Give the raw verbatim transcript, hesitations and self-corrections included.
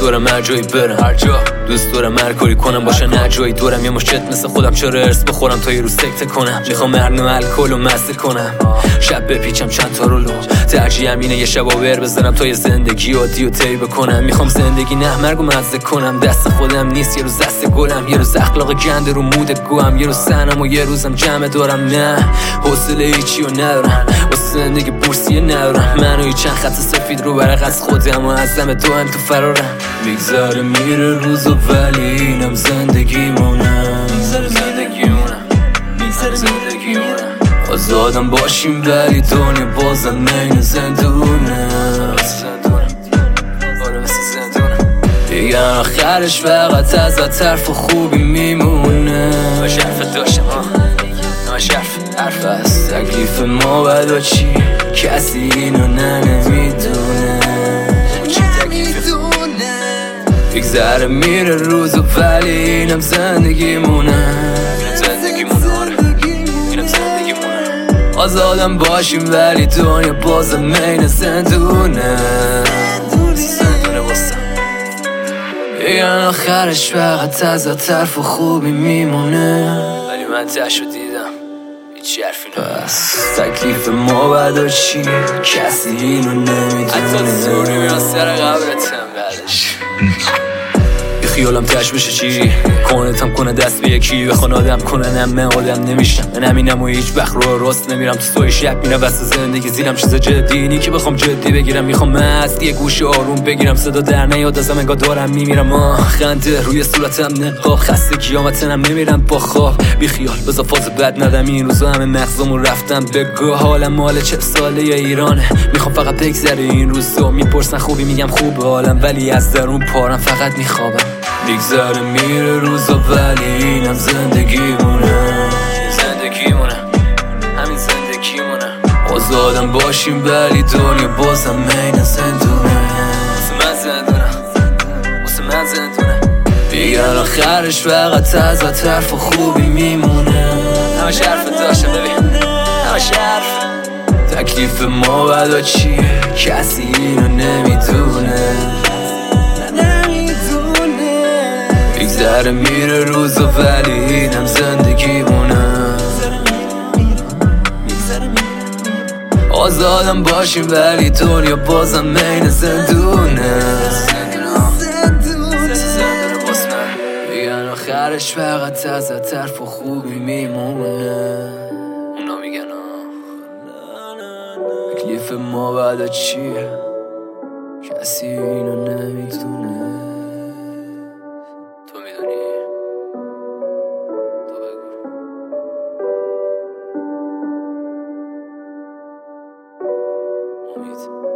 دارم هر جایی برم، هر جا دوست دارم هر کاری کنم باشه نه جایی دورم. یه مشت مثل خودم چرا ارث بخورم تا یه روز سکته کنم. میخوام مرنو الکل و مسیر کنم، شب بپیچم چند تا رولو. ترجیحم اینه یه شب آور بزنم تا یه زندگی عادی و طی بکنم. میخوام زندگی نه مرگ و مزه کنم، دست خودم نیست یه روز دست گلم. یه روز اخلاق گنده رو مود گوهم، یه روز سنم و یه روزم جمع دارم. نه حوصله هیچی رو ندارم واسه زندگی بورسیه ندارم. من و یه چند خط سفید رو برق از خودم و از دم تو هم تو فرارم. میگذره میره روز و ولی اینم زندگیمونم، میگذره زندگیمونم، میگذره زندگیمونم. آزادم باشیم ولی دنیا بازم مین زندونه. دیگه آخرش فقط از طرف خوبی میمونه. باش حرف داشتم باش حرف حرف از تکلیف ما بدا چی کسی اینو نه نمیدونه. چی تکلیفه بگذره میره روز و ولی اینم زندگیمونه. آزادم باشیم ولی دنیا بازم مین زندونه. زندونه بازم یه آخرش فقط از طرف خوبی میمونه. ولی من تشو دیدم هیچ حرفی نبست. تکلیف ما بدا چی کسی اینو نمیدونه. حتی زوری میان سر قبرتم بعدش خیالم تش بشه چی کنتم کنه دست به یکی بخوان آدم کننم من آدم نمیشم. من همینم و هیچ وقت رو راست نمیرم تو سوی شب میرم وسط زندگی زیرم چیز جدی نی که بخوام جدی بگیرم. میخوام از یه گوشه آروم بگیرم صدا در نیاد ازم انگار دارم میمیرم. آه خنده روی صورتم نقاب خسته قیامتنم نمیرم با خواب. بی خیال بذار فاز بد ندم این روزا همه مغزمون رفتم بگو حالم مال چه ساله ایرانه. میخوام فقط بگذره این روزا میپرسن خوبی میگم خوب حالم ولی از درون پارم فقط میخوابم. میگذره میره روزا ولی اینم زندگیمونه. زندگیمونه همین زندگیمونه. آزادم باشیم ولی دنیا بازم مین زندونه. واسه من زندونه واسه من زندونه. دیگر آخرش فقط از طرف خوبی میمونه. همش حرف داشتم ببین همش حرف. تکلیف ما بدا چیه کسی اینو نمیدونه. میگذره میره روز و ولی اینم زندگیمونه. آزادم باشیم ولی دنیا بازم مین زندونه. میگن آخرش فقط از طرف خوبی میمونه. اونا میگن تکلیف ما بعد چیه کسی اینو نمیدونه. It